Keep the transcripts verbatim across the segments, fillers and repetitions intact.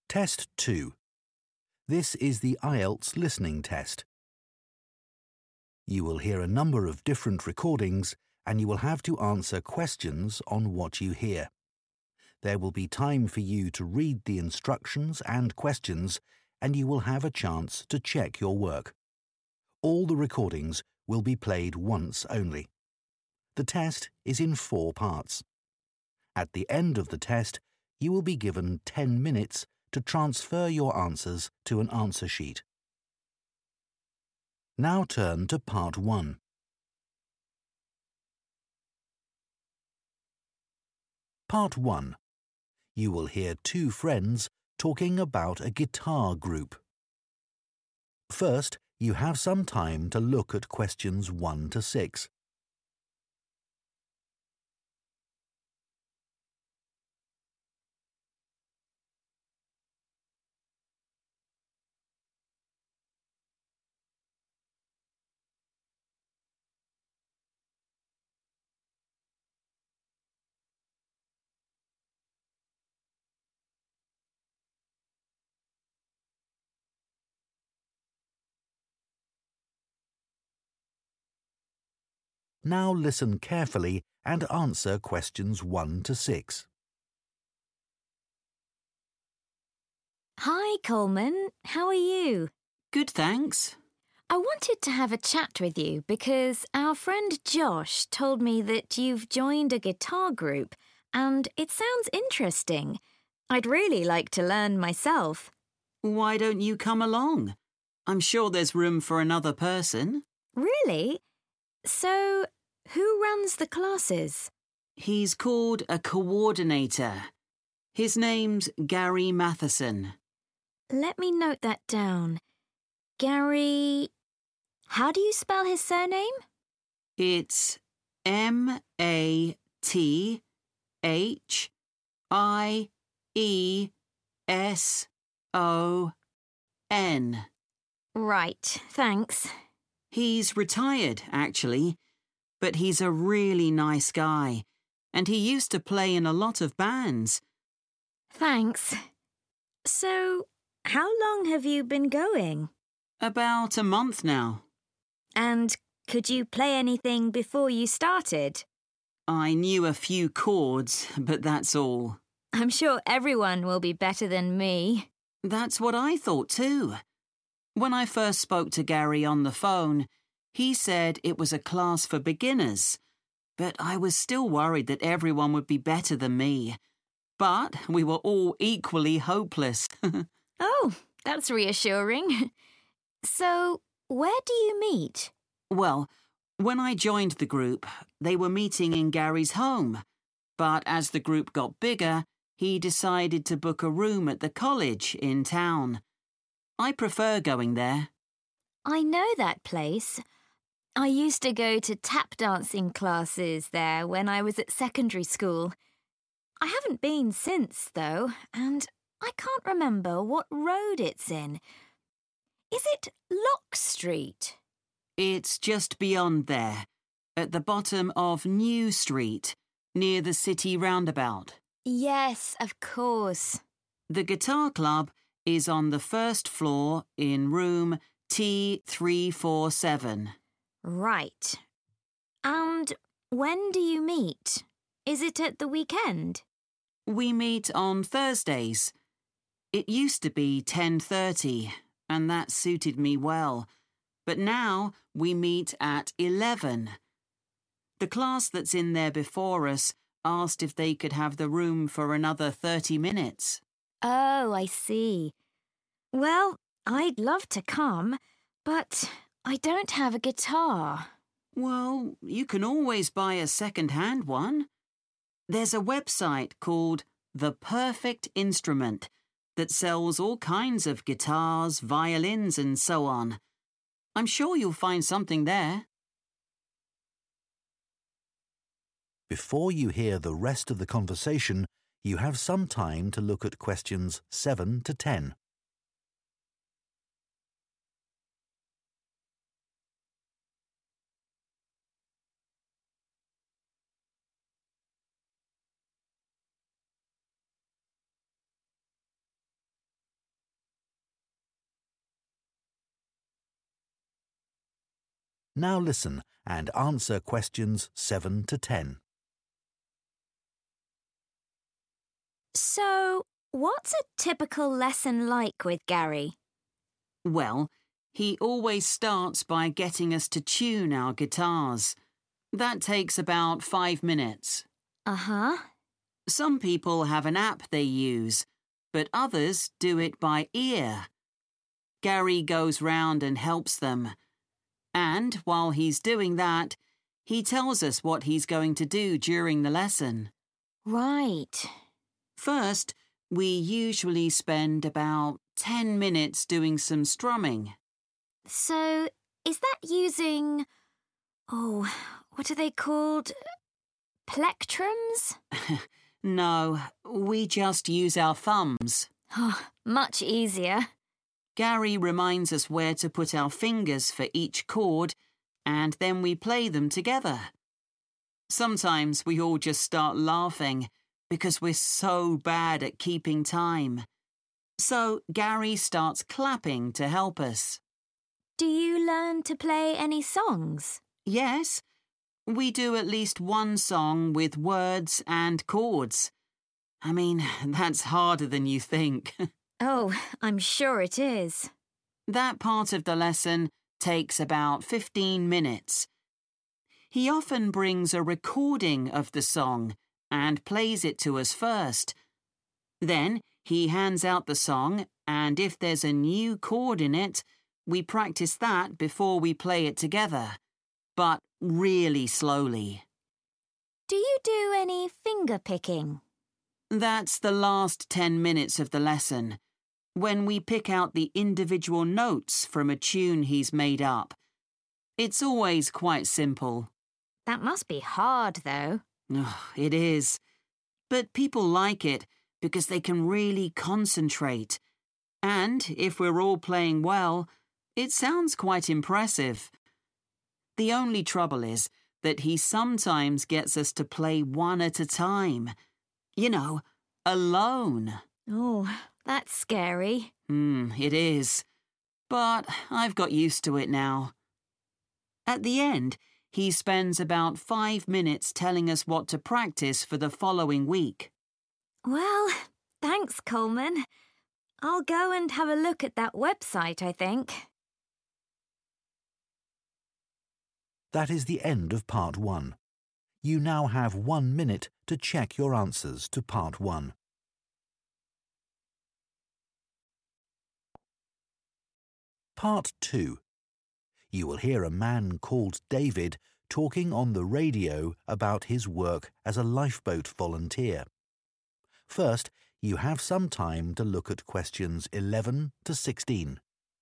Test two. This is the I E L T S listening test. You will hear a number of different recordings and you will have to answer questions on what you hear. There will be time for you to read the instructions and questions and you will have a chance to check your work. All the recordings will be played once only. The test is in four parts. At the end of the test, you will be given ten minutes to transfer your answers to an answer sheet. Now turn to part one. Part one. You will hear two friends talking about a guitar group. First, you have some time to look at questions one to six. Now listen carefully and answer questions one to six. Hi, Coleman. How are you? Good, thanks. I wanted to have a chat with you because our friend Josh told me that you've joined a guitar group and it sounds interesting. I'd really like to learn myself. Why don't you come along? I'm sure there's room for another person. Really? So, who runs the classes? He's called a coordinator. His name's Gary Matheson. Let me note that down. Gary... How do you spell his surname? It's M A T H I E S O N. Right, thanks. He's retired, actually, but he's a really nice guy, and he used to play in a lot of bands. Thanks. So, how long have you been going? About a month now. And could you play anything before you started? I knew a few chords, but that's all. I'm sure everyone will be better than me. That's what I thought too. When I first spoke to Gary on the phone, he said it was a class for beginners, but I was still worried that everyone would be better than me. But we were all equally hopeless. Oh, that's reassuring. So, where do you meet? Well, when I joined the group, they were meeting in Gary's home. But as the group got bigger, he decided to book a room at the college in town. I prefer going there. I know that place. I used to go to tap dancing classes there when I was at secondary school. I haven't been since, though, and I can't remember what road it's in. Is it Lock Street? It's just beyond there, at the bottom of New Street, near the city roundabout. Yes, of course. The guitar club is on the first floor in room T three forty-seven. Right. And when do you meet? Is it at the weekend? We meet on Thursdays. It used to be ten thirty, and that suited me well. But now we meet at eleven. The class that's in there before us asked if they could have the room for another thirty minutes. Oh, I see. Well, I'd love to come, but I don't have a guitar. Well, you can always buy a second-hand one. There's a website called The Perfect Instrument that sells all kinds of guitars, violins, and so on. I'm sure you'll find something there. Before you hear the rest of the conversation, you have some time to look at questions seven to ten. Now listen and answer questions seven to ten. So, what's a typical lesson like with Gary? Well, he always starts by getting us to tune our guitars. That takes about five minutes. Uh-huh. Some people have an app they use, but others do it by ear. Gary goes round and helps them. And while he's doing that, he tells us what he's going to do during the lesson. Right. First, we usually spend about ten minutes doing some strumming. So, is that using... Oh, what are they called? Plectrums? No, we just use our thumbs. Oh, much easier. Gary reminds us where to put our fingers for each chord, and then we play them together. Sometimes we all just start laughing because we're so bad at keeping time. So Gary starts clapping to help us. Do you learn to play any songs? Yes, we do at least one song with words and chords. I mean, that's harder than you think. Oh, I'm sure it is. That part of the lesson takes about fifteen minutes. He often brings a recording of the song and plays it to us first. Then he hands out the song, and if there's a new chord in it, we practice that before we play it together, but really slowly. Do you do any finger picking? That's the last ten minutes of the lesson, when we pick out the individual notes from a tune he's made up. It's always quite simple. That must be hard, though. Oh, it is. But people like it because they can really concentrate. And if we're all playing well, it sounds quite impressive. The only trouble is that he sometimes gets us to play one at a time. You know, alone. Oh, that's scary. Hmm, it is. But I've got used to it now. At the end, he spends about five minutes telling us what to practice for the following week. Well, thanks, Coleman. I'll go and have a look at that website, I think. That is the end of part one. You now have one minute to check your answers to part one. Part two. You will hear a man called David talking on the radio about his work as a lifeboat volunteer. First, you have some time to look at questions eleven to sixteen.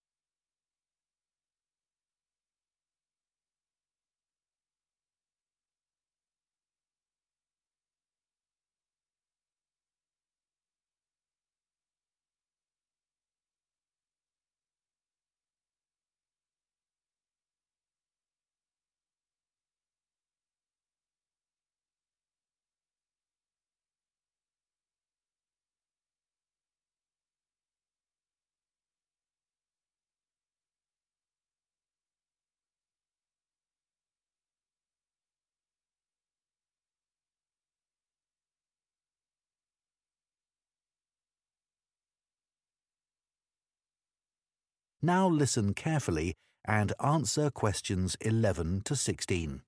Now listen carefully and answer questions eleven to sixteen.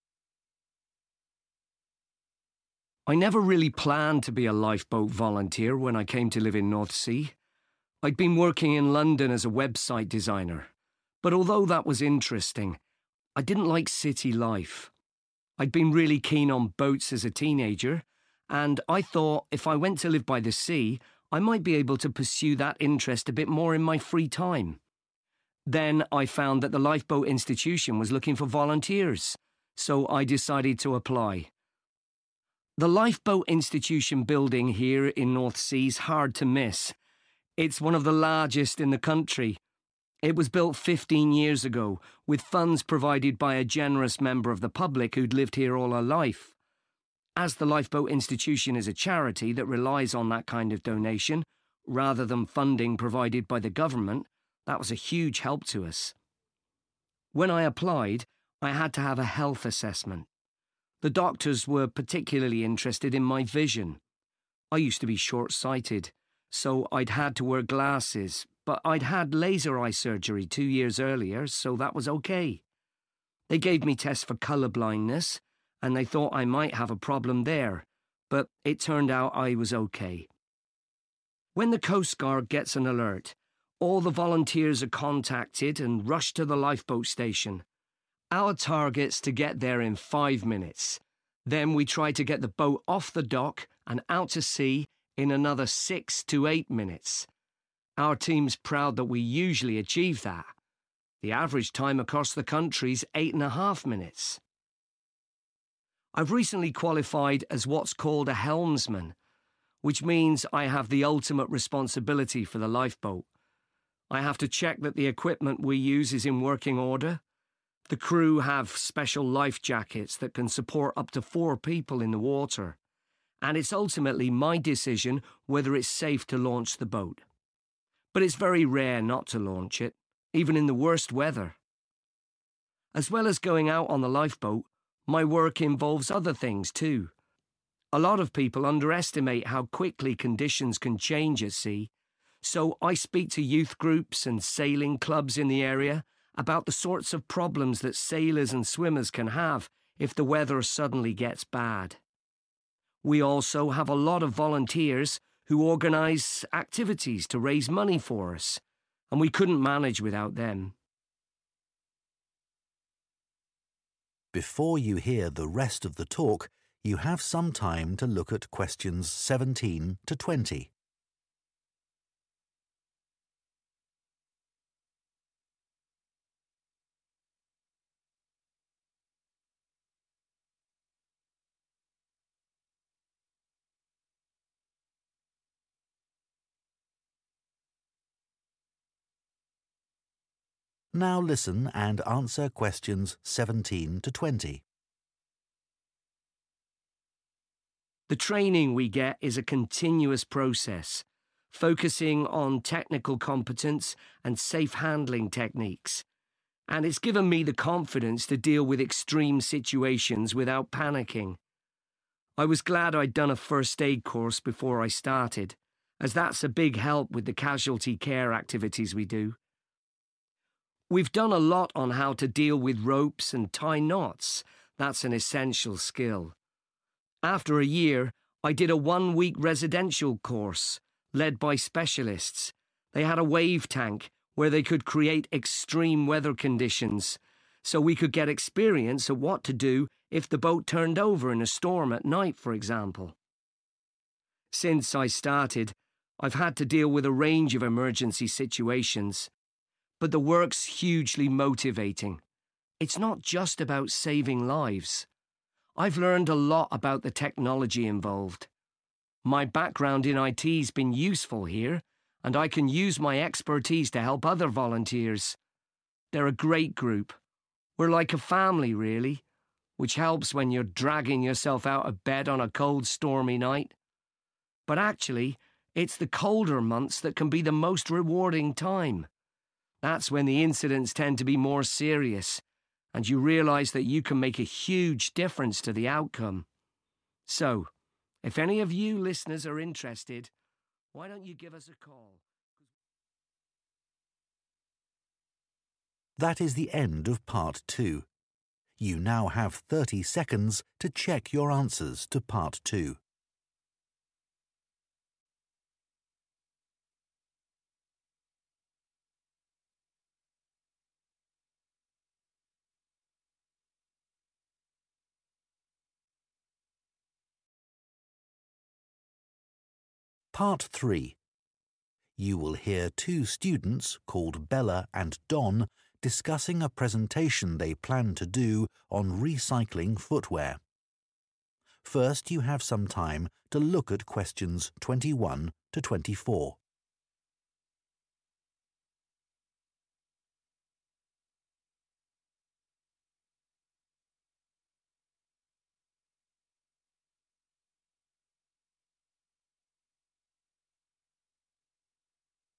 I never really planned to be a lifeboat volunteer when I came to live in North Sea. I'd been working in London as a website designer, but although that was interesting, I didn't like city life. I'd been really keen on boats as a teenager, and I thought if I went to live by the sea, I might be able to pursue that interest a bit more in my free time. Then I found that the Lifeboat Institution was looking for volunteers, so I decided to apply. The Lifeboat Institution building here in North Sea's hard to miss. It's one of the largest in the country. It was built fifteen years ago, with funds provided by a generous member of the public who'd lived here all her life. As the Lifeboat Institution is a charity that relies on that kind of donation, rather than funding provided by the government, that was a huge help to us. When I applied, I had to have a health assessment. The doctors were particularly interested in my vision. I used to be short-sighted, so I'd had to wear glasses, but I'd had laser eye surgery two years earlier, so that was okay. They gave me tests for colour blindness, and they thought I might have a problem there, but it turned out I was okay. When the Coast Guard gets an alert, all the volunteers are contacted and rush to the lifeboat station. Our target's to get there in five minutes. Then we try to get the boat off the dock and out to sea in another six to eight minutes. Our team's proud that we usually achieve that. The average time across the country's eight and a half minutes. I've recently qualified as what's called a helmsman, which means I have the ultimate responsibility for the lifeboat. I have to check that the equipment we use is in working order. The crew have special life jackets that can support up to four people in the water, and it's ultimately my decision whether it's safe to launch the boat. But it's very rare not to launch it, even in the worst weather. As well as going out on the lifeboat, my work involves other things too. A lot of people underestimate how quickly conditions can change at sea, so I speak to youth groups and sailing clubs in the area about the sorts of problems that sailors and swimmers can have if the weather suddenly gets bad. We also have a lot of volunteers who organise activities to raise money for us, and we couldn't manage without them. Before you hear the rest of the talk, you have some time to look at questions seventeen to twenty. Now listen and answer questions seventeen to twenty. The training we get is a continuous process, focusing on technical competence and safe handling techniques, and it's given me the confidence to deal with extreme situations without panicking. I was glad I'd done a first aid course before I started, as that's a big help with the casualty care activities we do. We've done a lot on how to deal with ropes and tie knots. That's an essential skill. After a year, I did a one-week residential course, led by specialists. They had a wave tank where they could create extreme weather conditions, so we could get experience of what to do if the boat turned over in a storm at night, for example. Since I started, I've had to deal with a range of emergency situations, but the work's hugely motivating. It's not just about saving lives. I've learned a lot about the technology involved. My background in I T's been useful here, and I can use my expertise to help other volunteers. They're a great group. We're like a family, really, which helps when you're dragging yourself out of bed on a cold, stormy night. But actually, it's the colder months that can be the most rewarding time. That's when the incidents tend to be more serious, and you realise that you can make a huge difference to the outcome. So, if any of you listeners are interested, why don't you give us a call? That is the end of part two. You now have thirty seconds to check your answers to part two. Part three. You will hear two students called Bella and Don discussing a presentation they plan to do on recycling footwear. First, you have some time to look at questions twenty-one to twenty-four.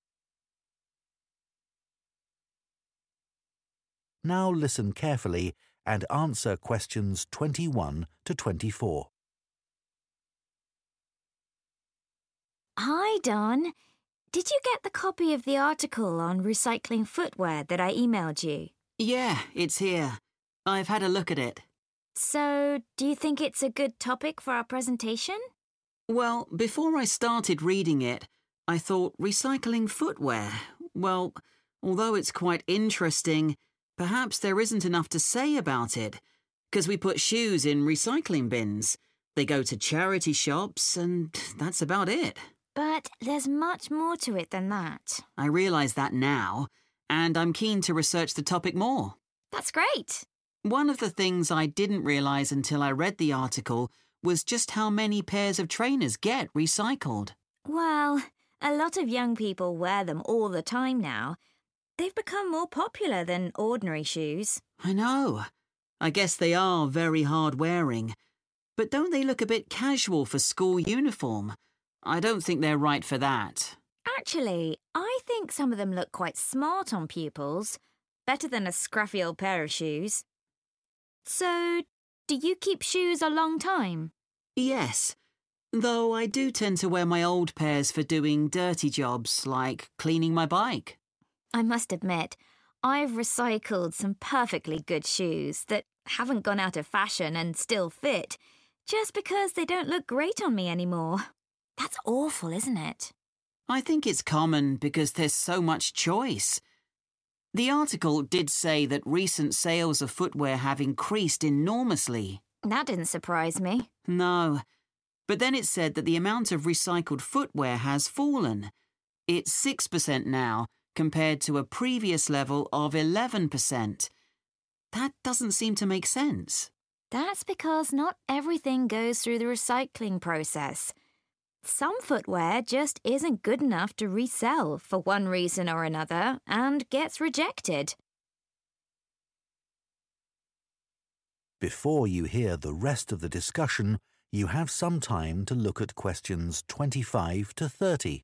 Now listen carefully and answer questions twenty-one to twenty-four. Hi, Don. Did you get the copy of the article on recycling footwear that I emailed you? Yeah, it's here. I've had a look at it. So, do you think it's a good topic for our presentation? Well, before I started reading it, I thought recycling footwear. Well, although it's quite interesting, perhaps there isn't enough to say about it, because we put shoes in recycling bins. They go to charity shops, and that's about it. But there's much more to it than that. I realise that now, and I'm keen to research the topic more. That's great. One of the things I didn't realise until I read the article was just how many pairs of trainers get recycled. Well, a lot of young people wear them all the time now. They've become more popular than ordinary shoes. I know. I guess they are very hard-wearing. But don't they look a bit casual for school uniform? I don't think they're right for that. Actually, I think some of them look quite smart on pupils. Better than a scruffy old pair of shoes. So, do you keep shoes a long time? Yes, though I do tend to wear my old pairs for doing dirty jobs like cleaning my bike. I must admit, I've recycled some perfectly good shoes that haven't gone out of fashion and still fit, just because they don't look great on me anymore. That's awful, isn't it? I think it's common because there's so much choice. The article did say that recent sales of footwear have increased enormously. That didn't surprise me. No, but then it said that the amount of recycled footwear has fallen. It's six percent now, compared to a previous level of eleven percent. That doesn't seem to make sense. That's because not everything goes through the recycling process. Some footwear just isn't good enough to resell for one reason or another and gets rejected. Before you hear the rest of the discussion, you have some time to look at questions twenty-five to thirty.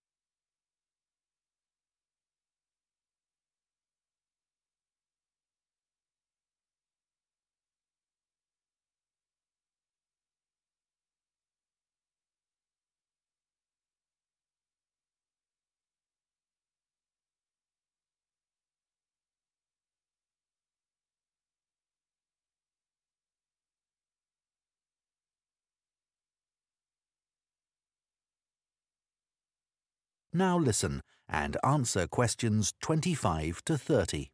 Now listen and answer questions twenty-five to thirty.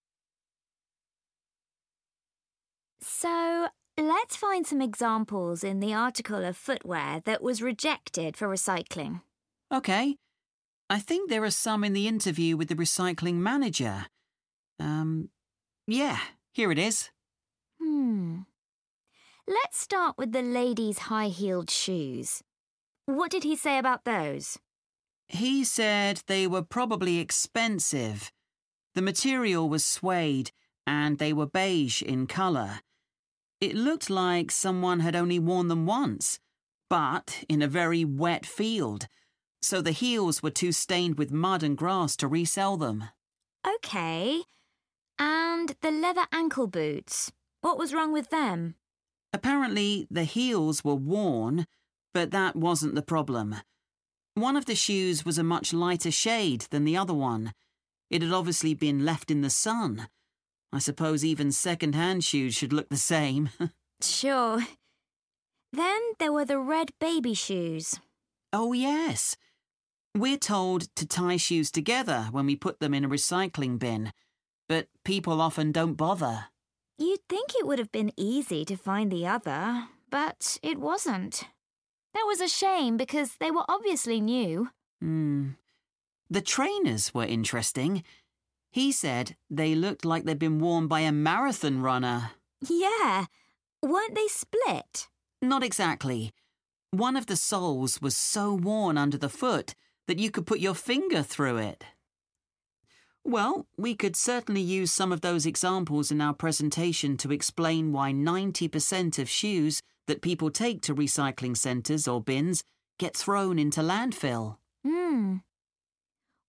So, let's find some examples in the article of footwear that was rejected for recycling. OK. I think there are some in the interview with the recycling manager. Um, yeah, here it is. Hmm. Let's start with the ladies' high-heeled shoes. What did he say about those? He said they were probably expensive. The material was suede and they were beige in colour. It looked like someone had only worn them once, but in a very wet field, so the heels were too stained with mud and grass to resell them. OK. And the leather ankle boots, what was wrong with them? Apparently the heels were worn, but that wasn't the problem. One of the shoes was a much lighter shade than the other one. It had obviously been left in the sun. I suppose even second-hand shoes should look the same. Sure. Then there were the red baby shoes. Oh, yes. We're told to tie shoes together when we put them in a recycling bin, but people often don't bother. You'd think it would have been easy to find the other, but it wasn't. That was a shame because they were obviously new. Hmm. The trainers were interesting. He said they looked like they'd been worn by a marathon runner. Yeah. Weren't they split? Not exactly. One of the soles was so worn under the foot that you could put your finger through it. Well, we could certainly use some of those examples in our presentation to explain why ninety percent of shoes that people take to recycling centres or bins get thrown into landfill. Hmm.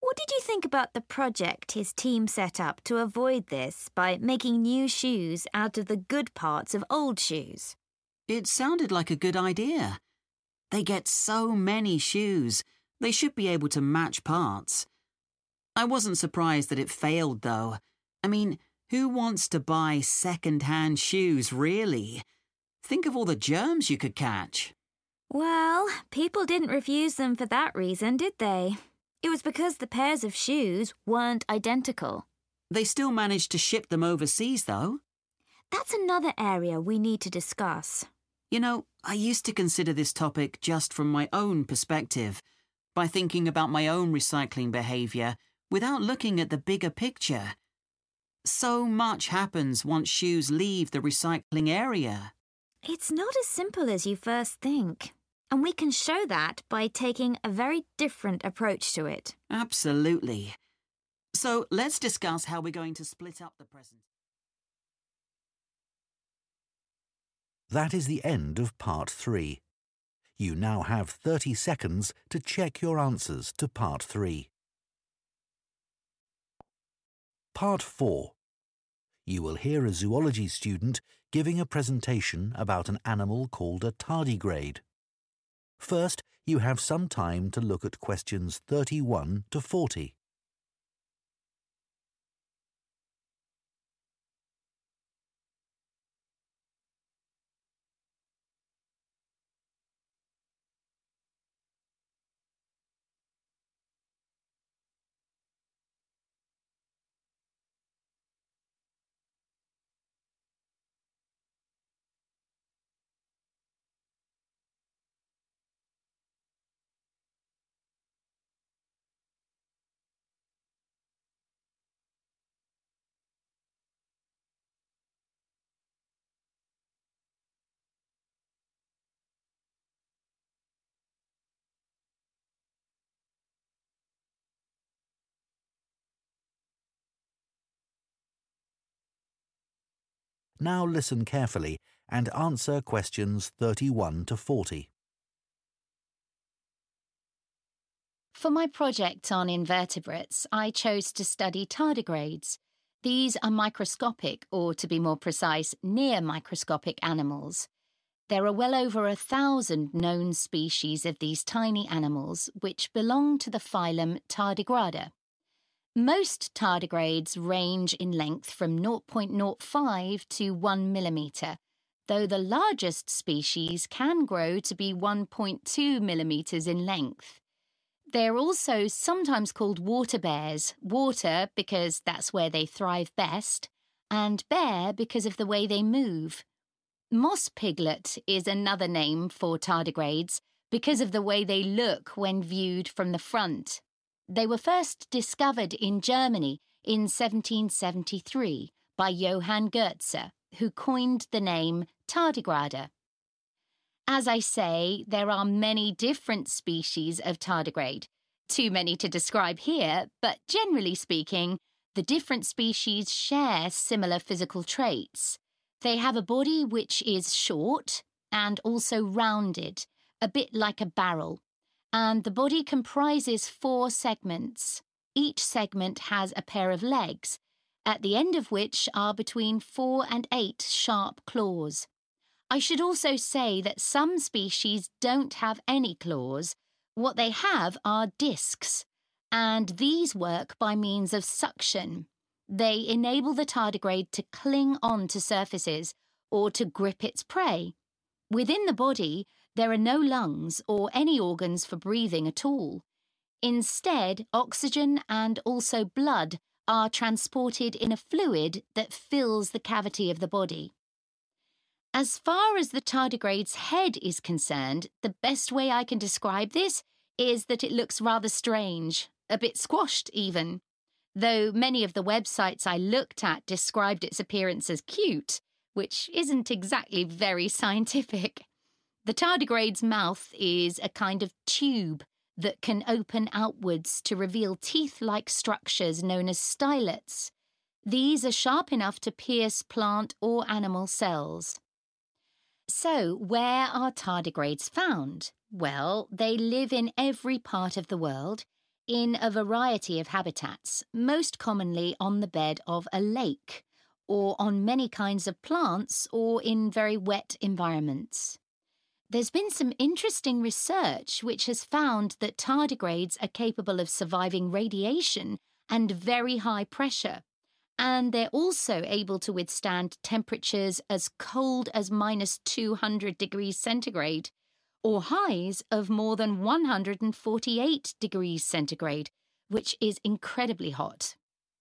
What did you think about the project his team set up to avoid this by making new shoes out of the good parts of old shoes? It sounded like a good idea. They get so many shoes, they should be able to match parts. I wasn't surprised that it failed, though. I mean, who wants to buy second-hand shoes, really? Think of all the germs you could catch. Well, people didn't refuse them for that reason, did they? It was because the pairs of shoes weren't identical. They still managed to ship them overseas, though. That's another area we need to discuss. You know, I used to consider this topic just from my own perspective, by thinking about my own recycling behaviour without looking at the bigger picture. So much happens once shoes leave the recycling area. It's not as simple as you first think, and we can show that by taking a very different approach to it. Absolutely. So let's discuss how we're going to split up the present. That is the end of part three. You now have thirty seconds to check your answers to part three. Part four. You will hear a zoology student giving a presentation about an animal called a tardigrade. First, you have some time to look at questions thirty-one to forty. Now listen carefully and answer questions thirty-one to forty. For my project on invertebrates, I chose to study tardigrades. These are microscopic, or to be more precise, near microscopic animals. There are well over a thousand known species of these tiny animals, which belong to the phylum Tardigrada. Most tardigrades range in length from zero point zero five to one millimetre, though the largest species can grow to be one point two millimetres in length. They're also sometimes called water bears, water because that's where they thrive best, and bear because of the way they move. Moss piglet is another name for tardigrades because of the way they look when viewed from the front. They were first discovered in Germany in seventeen seventy-three by Johann Goetze, who coined the name tardigrade. As I say, there are many different species of tardigrade. Too many to describe here, but generally speaking, the different species share similar physical traits. They have a body which is short and also rounded, a bit like a barrel. And the body comprises four segments. Each segment has a pair of legs, at the end of which are between four and eight sharp claws. I should also say that some species don't have any claws. What they have are discs, and these work by means of suction. They enable the tardigrade to cling on to surfaces or to grip its prey. Within the body, there are no lungs or any organs for breathing at all. Instead, oxygen and also blood are transported in a fluid that fills the cavity of the body. As far as the tardigrade's head is concerned, the best way I can describe this is that it looks rather strange, a bit squashed even. Though many of the websites I looked at described its appearance as cute, which isn't exactly very scientific. The tardigrade's mouth is a kind of tube that can open outwards to reveal teeth-like structures known as stylets. These are sharp enough to pierce plant or animal cells. So, where are tardigrades found? Well, they live in every part of the world, in a variety of habitats, most commonly on the bed of a lake, or on many kinds of plants, or in very wet environments. There's been some interesting research which has found that tardigrades are capable of surviving radiation and very high pressure, and they're also able to withstand temperatures as cold as minus two hundred degrees centigrade, or highs of more than one hundred forty-eight degrees centigrade, which is incredibly hot.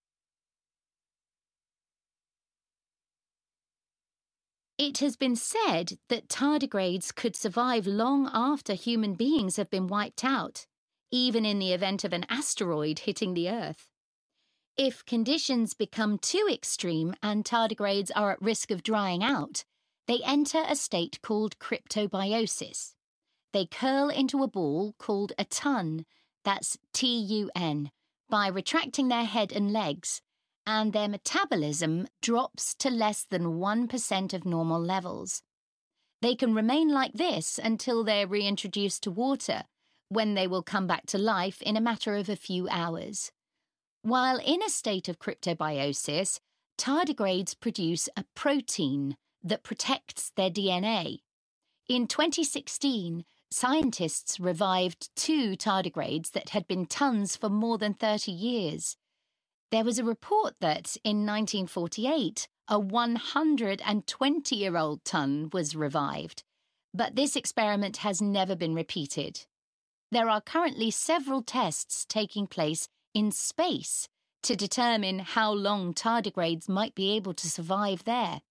It has been said that tardigrades could survive long after human beings have been wiped out, even in the event of an asteroid hitting the Earth. If conditions become too extreme and tardigrades are at risk of drying out, they enter a state called cryptobiosis. They curl into a ball called a tun, that's T U N, by retracting their head and legs, and their metabolism drops to less than one percent of normal levels. They can remain like this until they're reintroduced to water, when they will come back to life in a matter of a few hours. While in a state of cryptobiosis, tardigrades produce a protein that protects their D N A. In twenty sixteen, scientists revived two tardigrades that had been tuns for more than thirty years. There was a report that, in nineteen forty-eight, a one hundred twenty-year-old tun was revived, but this experiment has never been repeated. There are currently several tests taking place in space to determine how long tardigrades might be able to survive there.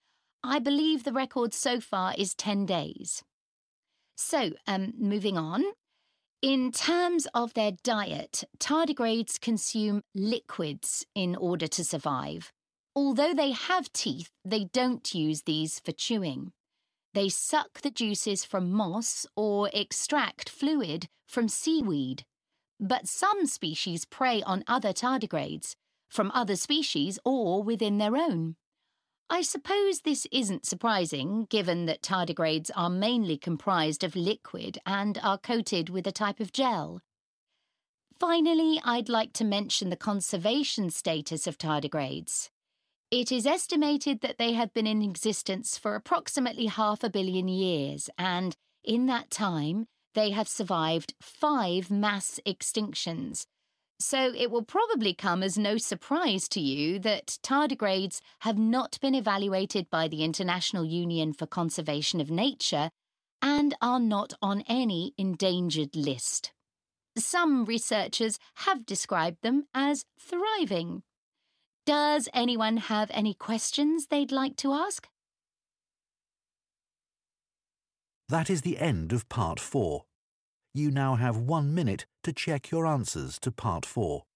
I believe the record so far is ten days. So, um, moving on. In terms of their diet, tardigrades consume liquids in order to survive. Although they have teeth, they don't use these for chewing. They suck the juices from moss or extract fluid from seaweed. But some species prey on other tardigrades, from other species or within their own. I suppose this isn't surprising, given that tardigrades are mainly comprised of liquid and are coated with a type of gel. Finally, I'd like to mention the conservation status of tardigrades. It is estimated that they have been in existence for approximately half a billion years, and in that time, they have survived five mass extinctions. So it will probably come as no surprise to you that tardigrades have not been evaluated by the International Union for Conservation of Nature and are not on any endangered list. Some researchers have described them as thriving. Does anyone have any questions they'd like to ask? That is the end of part four. You now have one minute to check your answers to part four.